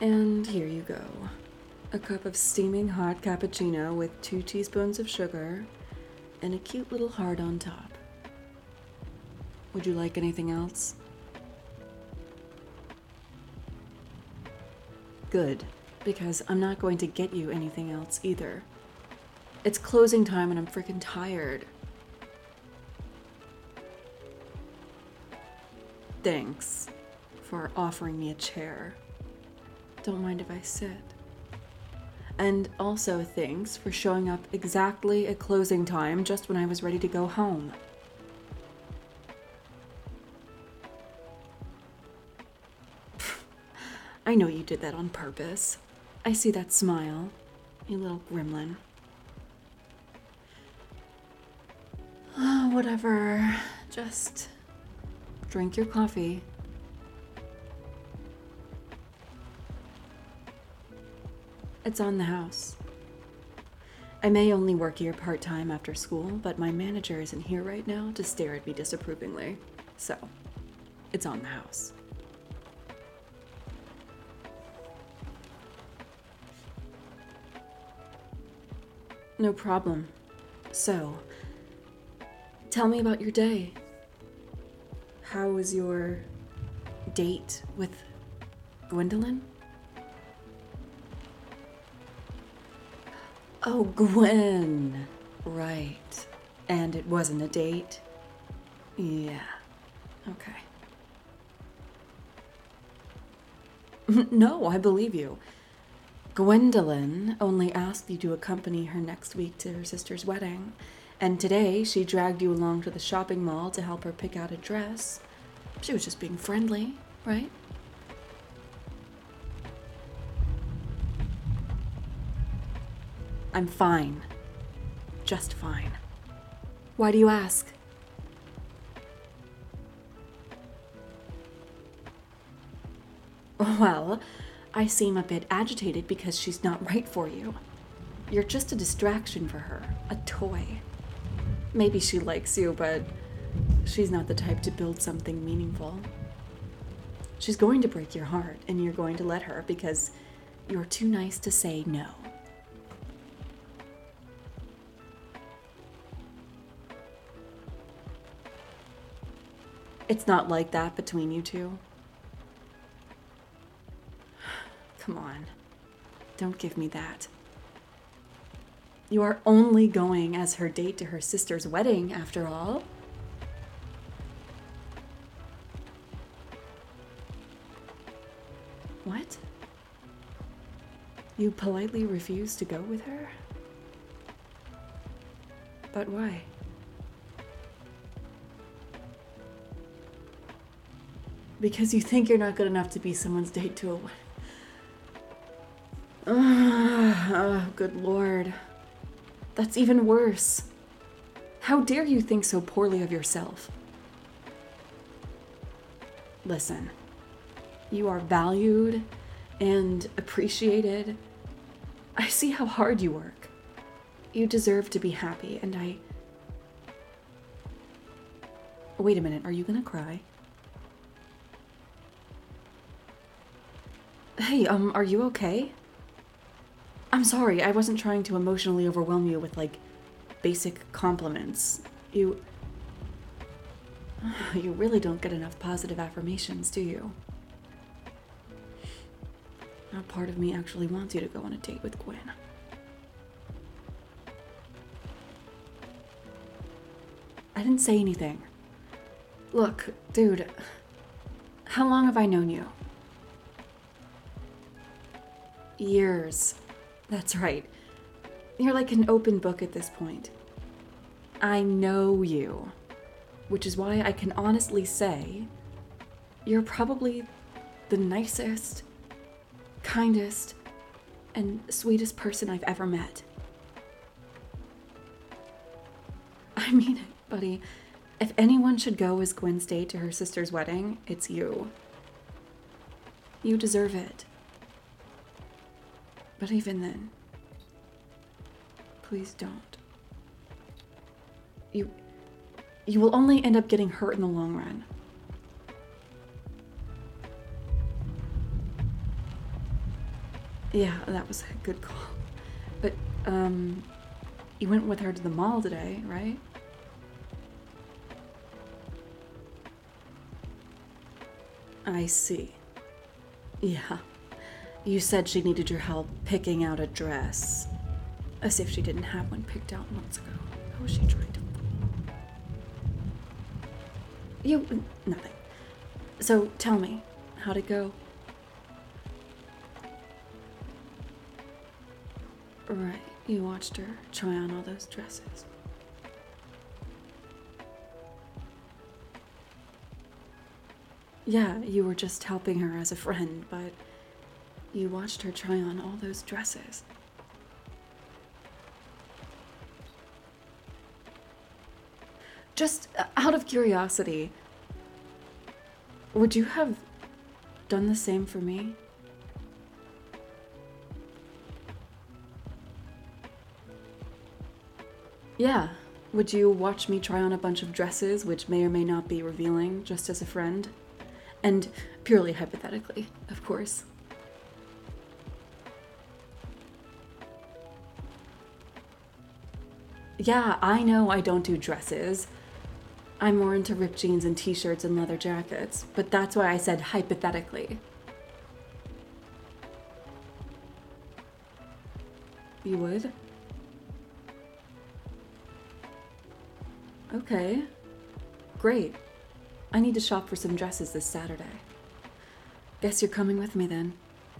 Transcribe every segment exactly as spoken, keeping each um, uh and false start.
And here you go. A cup of steaming hot cappuccino with two teaspoons of sugar and a cute little heart on top. Would you like anything else? Good, because I'm not going to get you anything else either. It's closing time and I'm freaking tired. Thanks for offering me a chair. Don't mind if I sit. And also thanks for showing up exactly at closing time just when I was ready to go home. I know you did that on purpose. I see that smile, you little gremlin. Oh, whatever. Just drink your coffee. It's on the house. I may only work here part-time after school, but my manager isn't here right now to stare at me disapprovingly. So, it's on the house. No problem. So, tell me about your day. How was your date with Gwendolyn? Oh, Gwen. Right. And it wasn't a date? Yeah. Okay. No, I believe you. Gwendolyn only asked you to accompany her next week to her sister's wedding, and today she dragged you along to the shopping mall to help her pick out a dress. She was just being friendly, right? I'm fine. Just fine. Why do you ask? Well, I seem a bit agitated because she's not right for you. You're just a distraction for her, a toy. Maybe she likes you, but she's not the type to build something meaningful. She's going to break your heart, and you're going to let her because you're too nice to say no. It's not like that between you two. Come on. Don't give me that. You are only going as her date to her sister's wedding, after all. What? You politely refuse to go with her? But why? Because you think you're not good enough to be someone's date to a wedding. Oh, good Lord. That's even worse. How dare you think so poorly of yourself? Listen, you are valued and appreciated. I see how hard you work. You deserve to be happy, and I... Wait a minute, are you gonna cry? Hey, um, are you okay? I'm sorry, I wasn't trying to emotionally overwhelm you with, like, basic compliments. You... You really don't get enough positive affirmations, do you? Now, part of me actually wants you to go on a date with Gwen. I didn't say anything. Look, dude, how long have I known you? Years. That's right. You're like an open book at this point. I know you, which is why I can honestly say you're probably the nicest, kindest, and sweetest person I've ever met. I mean it, buddy. If anyone should go as Gwen's date to her sister's wedding, it's you. You deserve it. But even then, please don't. You, you will only end up getting hurt in the long run. Yeah, that was a good call. But, um, you went with her to the mall today, right? I see. Yeah. You said she needed your help picking out a dress. As if she didn't have one picked out months ago. How was she trying to... You... nothing. So, tell me, how'd it go? Right, you watched her try on all those dresses. Yeah, you were just helping her as a friend, but you watched her try on all those dresses. Just out of curiosity, would you have done the same for me? Yeah. Would you watch me try on a bunch of dresses, which may or may not be revealing, just as a friend? And purely hypothetically, of course. Yeah, I know I don't do dresses. I'm more into ripped jeans and t-shirts and leather jackets, but that's why I said hypothetically. You would? Okay. Great. I need to shop for some dresses this Saturday. Guess you're coming with me then.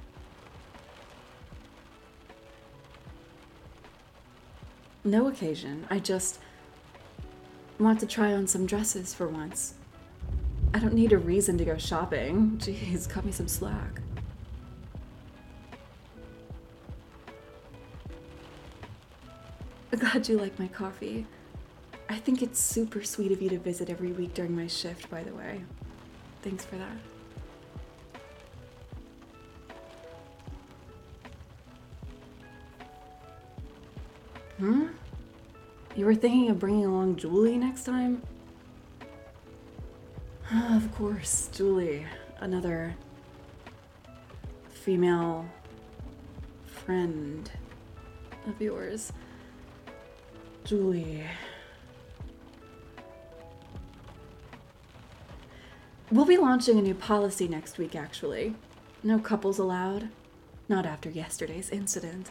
No occasion. I just want to try on some dresses for once. I don't need a reason to go shopping. Jeez, cut me some slack. Glad you like my coffee. I think it's super sweet of you to visit every week during my shift, by the way. Thanks for that. Hmm? You were thinking of bringing along Julie next time? Of course, Julie. Another female friend of yours. Julie. We'll be launching a new policy next week, actually. No couples allowed. Not after yesterday's incident.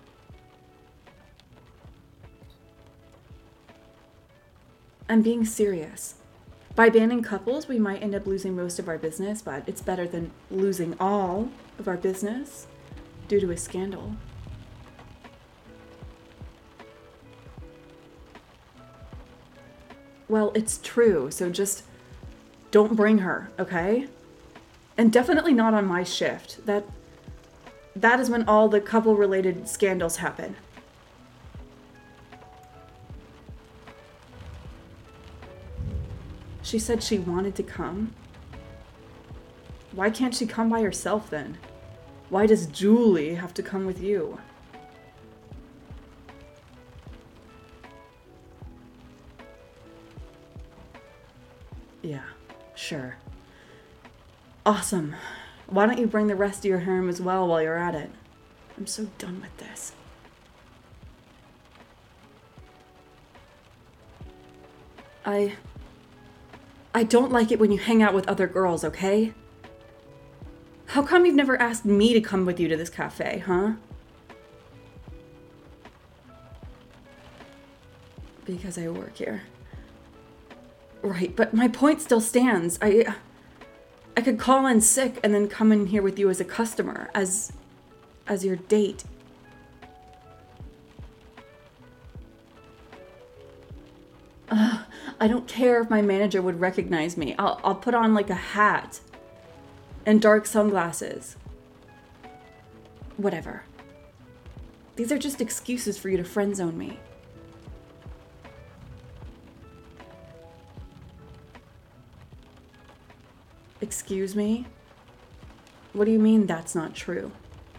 I'm being serious. By banning couples, we might end up losing most of our business, but it's better than losing all of our business due to a scandal. Well, it's true, so just don't bring her, okay? And definitely not on my shift. That that is when all the couple-related scandals happen. She said she wanted to come. Why can't she come by herself then? Why does Julie have to come with you? Yeah, sure. Awesome. Why don't you bring the rest of your harem as well while you're at it? I'm so done with this. I... I don't like it when you hang out with other girls, okay? How come you've never asked me to come with you to this cafe, huh? Because I work here. Right, but my point still stands. I... I could call in sick and then come in here with you as a customer, as... as your date. Ugh, I don't care if my manager would recognize me. I'll, I'll put on like a hat and dark sunglasses. Whatever. These are just excuses for you to friend zone me. Excuse me? What do you mean that's not true?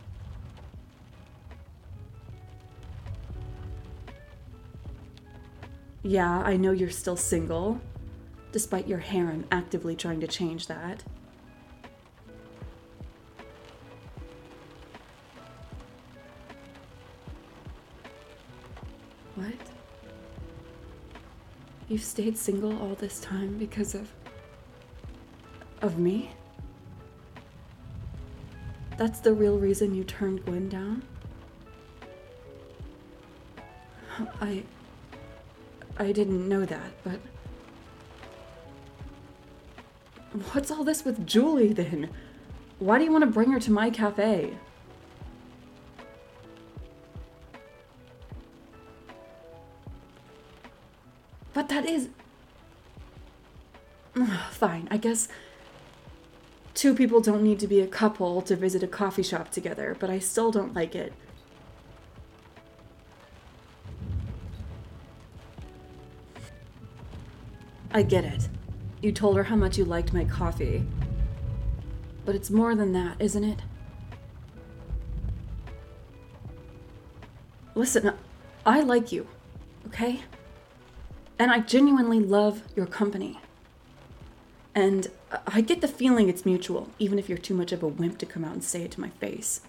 Yeah, I know you're still single, despite your harem actively trying to change that. What? You've stayed single all this time because of... of me? That's the real reason you turned Gwen down? I... I didn't know that, but... What's all this with Julie, then? Why do you want to bring her to my cafe? But that is... Fine, I guess... Two people don't need to be a couple to visit a coffee shop together, but I still don't like it. I get it. You told her how much you liked my coffee. But it's more than that, isn't it? Listen, I like you, okay? And I genuinely love your company. And I get the feeling it's mutual, even if you're too much of a wimp to come out and say it to my face.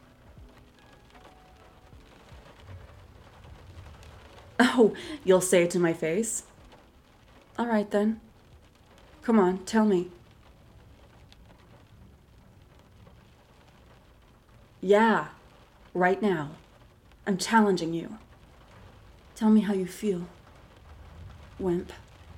Oh, you'll say it to my face? All right, then. Come on, tell me. Yeah, right now. I'm challenging you. Tell me how you feel, wimp.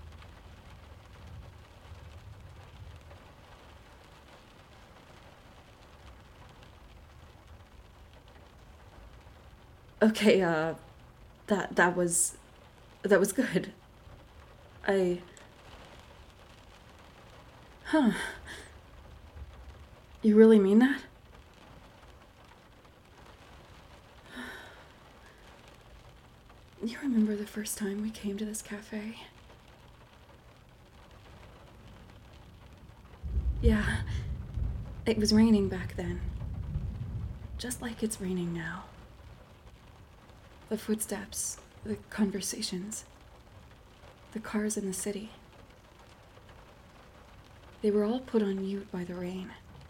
Okay, uh, that, that was, that was good. I... Huh. You really mean that? You remember the first time we came to this cafe? Yeah, it was raining back then. Just like it's raining now. The footsteps, the conversations, the cars in the city. They were all put on mute by the rain.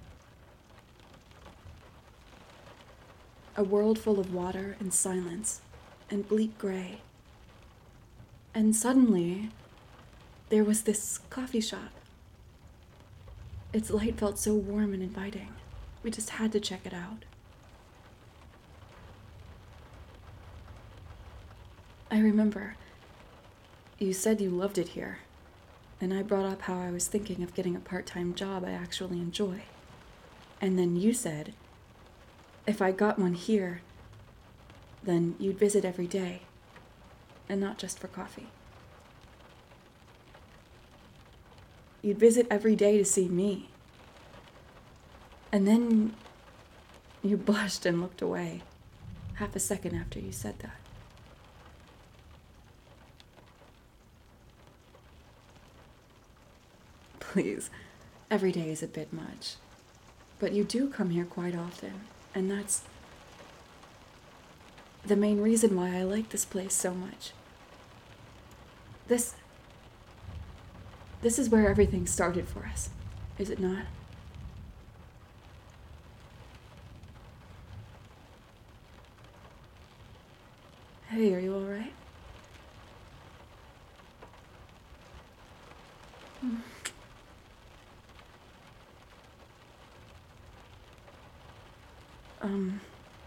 A world full of water and silence and bleak gray. And suddenly, there was this coffee shop. Its light felt so warm and inviting. We just had to check it out. I remember, you said you loved it here, and I brought up how I was thinking of getting a part-time job I actually enjoy. And then you said, if I got one here, then you'd visit every day, and not just for coffee. You'd visit every day to see me. And then you blushed and looked away, half a second after you said that. Please, every day is a bit much. But you do come here quite often, and that's the main reason why I like this place so much. This... This is where everything started for us, is it not? Hey, are you all right? Hmm. Um...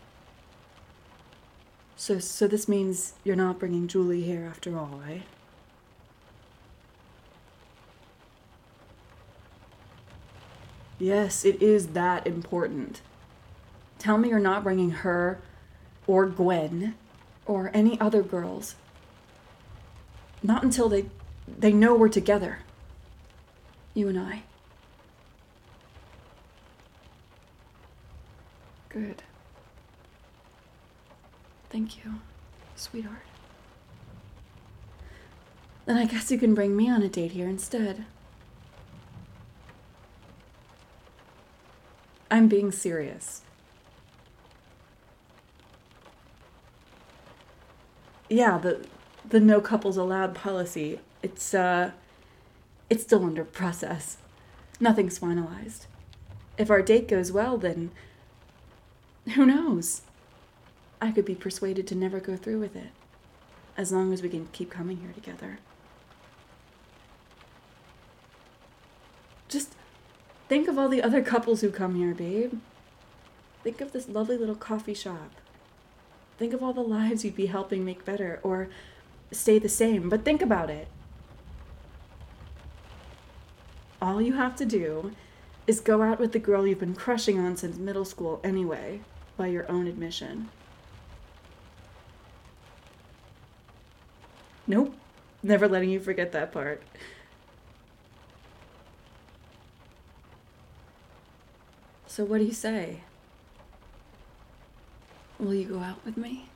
So, so this means you're not bringing Julie here after all, right? Yes, it is that important. Tell me you're not bringing her, or Gwen, or any other girls. Not until they, they know we're together. You and I. Good. Thank you, sweetheart. Then I guess you can bring me on a date here instead. I'm being serious. Yeah, the the no couples allowed policy, it's uh it's still under process. Nothing's finalized. If our date goes well, then who knows? I could be persuaded to never go through with it. as long as we can keep coming here together. Just think of all the other couples who come here, babe. Think of this lovely little coffee shop. Think of all the lives you'd be helping make better or stay the same, but think about it. All you have to do is go out with the girl you've been crushing on since middle school anyway, by your own admission. Nope, never letting you forget that part. So what do you say? Will you go out with me?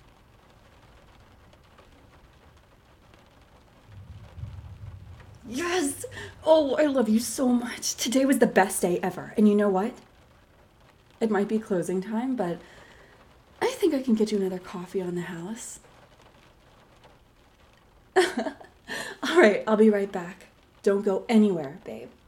Yes! Oh, I love you so much. Today was the best day ever. And you know what? It might be closing time, but I think I can get you another coffee on the house. All right, I'll be right back. Don't go anywhere, babe.